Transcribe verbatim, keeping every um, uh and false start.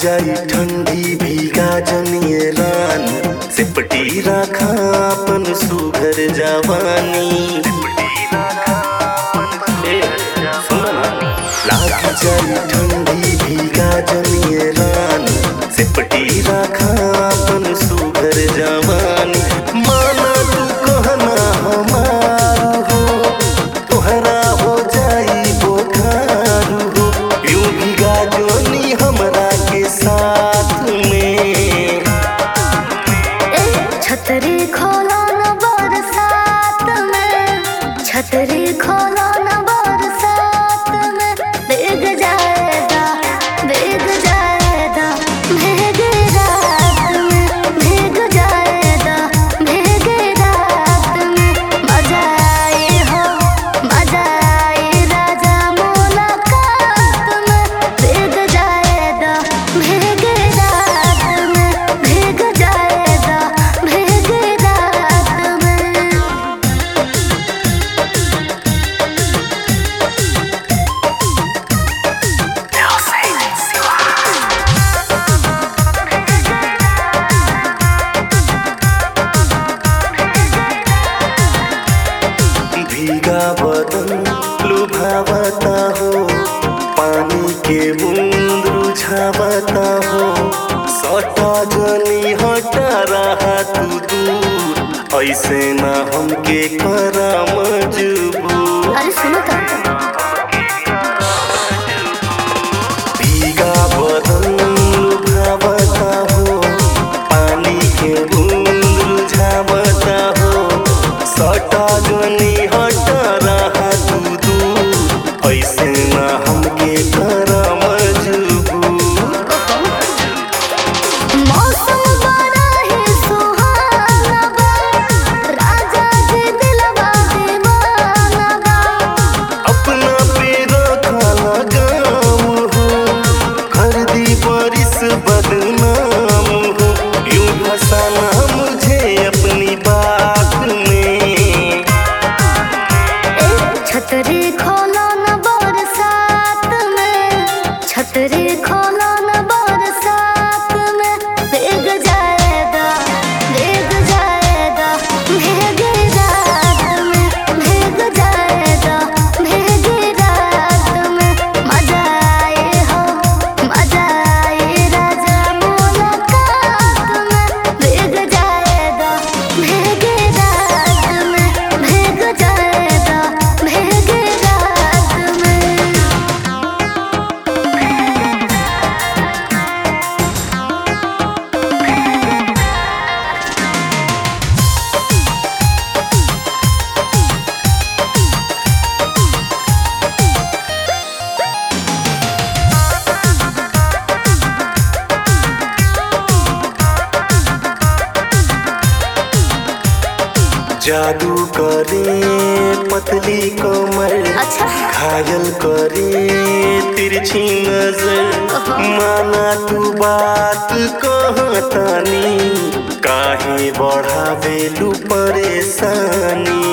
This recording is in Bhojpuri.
जाई ठंडी भीगा जनिए रानी, सिपटी राखा अपन सुघर जवानी। लाग जाई ठंडी भीगा जनिए रानी, सिपटी राखा अपन सुघर जवानी। माना तू कहना हमार हो, तोहरा हो जाई बोखार हो, यूं भीगा जोनी हमरा के साथ में। छतरी खोलो न बरसात में, छतरी खोलो न बरसात में, भीग जाएगा भीग जाएगा भीग रात में, भीग जाएगा भीग रात में। मजा आई हो मजा आई राजा मुलाकात में, भीग जाएगा भीग रात में, भीग जाएगा भीग रात में। भीगा बदन लुभावता हो, पानी के बूंद रुझावता हो। सटा जनी हटा रहा तू दूर, ऐसे ना हमके करा मजबूर। अरे सुनो तो भीगा बदन लुभावता हो, पानी के बूंद रुझावता हो। सटा जनी हटा रहा तू दूर, ऐसे ना हमके करा मजबूर। मौसम बड़ा ही सुहाना बा, राजा जी दिलवा दीवाना बा। अपना पे रखा लगाम हो, कर दी बारिश बदनाम हो, यूं फंसाना मुझे अपनी बात में। छतरी खोलो न बरसात में, छतरी खोलो न बरसात में, भीग जाएगा भीग जाएगा भीग रात में, भीग जाएगा भीग रात में। मजा आई हो मजा आई राजा मुलाकात में, भीग जाएगा भीग रात में, भीग जाएगा भीग रात में। जादू करे पतली कमर, अच्छा घायल करे तिरछी नजर। माना तू बात कहतानी, काहे बढ़ावेलू परेशानी।